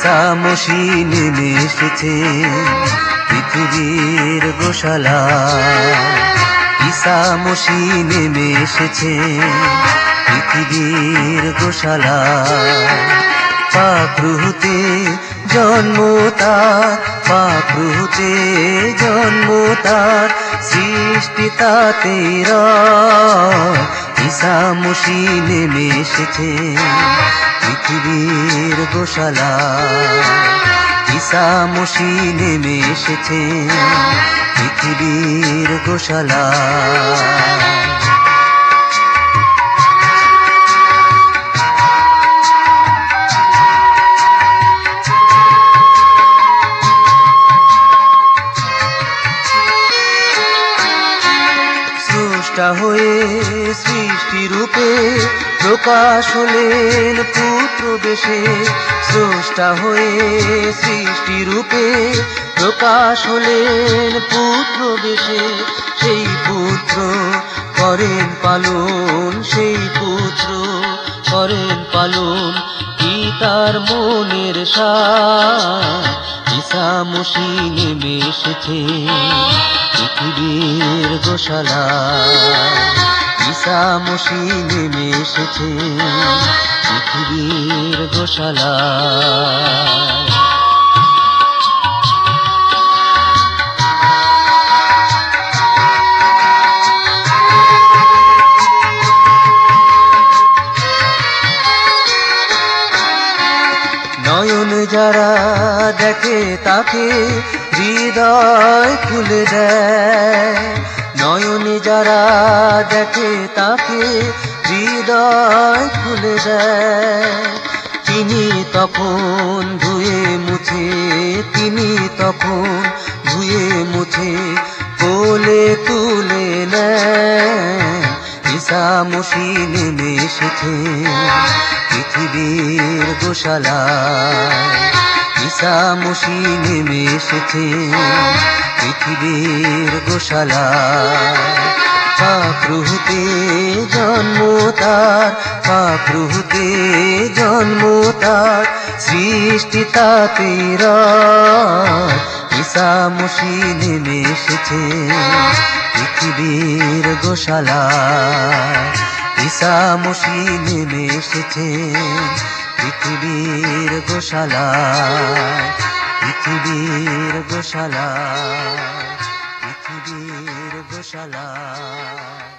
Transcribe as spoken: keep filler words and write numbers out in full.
ঈসা মসীহ নেমে এসেছে পৃথিবীর গোশালা। ঈসা মসীহ নেমে এসেছে পৃথিবীর গোশালা। পাকরুহতে জন্ম তার, পাকরুহতে জন্ম তার, সৃষ্টি তাতেই রয়। ঈসা মসীহ নেমে এসেছে পৃথিবীর গোশালা। ঈসা মসীহ নেমে এসেছে পৃথিবীর গোশালা। স্রষ্টা হয়ে সৃষ্টি রূপে প্রকাশ হলেন পুত্র বেশে। স্রষ্টা হয়ে সৃষ্টি রূপে প্রকাশ হলেন পুত্র বেশে। সেই পুত্র করেন পালন, সেই পুত্র করেন পালন পিতার মনের সাথ। ঈসা মসীহ নেমে এসেছে পৃথিবীর গোশালা। ঈসা মসীহ নেমে এসেছে পৃথিবীর গোশালা। নয়ন যারা দেখে তাকে হৃদয় খুলে দেয়। নয়ন যারা দেখে তাকে হৃদয় খুলে দেয়। তিনি তখন ধুয়ে মুছে, তিনি তখন ধুয়ে মুছে কোলে তুলে নেয়। ঈসা মসীহ নেমে এসেছে পৃথিবীর গোশালা। ঈসা মসীহ নেমে এসেছে পৃথিবীর গোশালা। পাকরুহতে জন্ম তার, পাকরুহতে জন্ম তার, সৃষ্টি তাতেই রয়। ঈসা মসীহ নেমে এসেছে পৃথিবীর গোশালা। ঈসা মসীহ নেমে এসেছে পৃথিবীর গোশালা। পৃথিবীর গোশালা, পৃথিবীর গোশালা।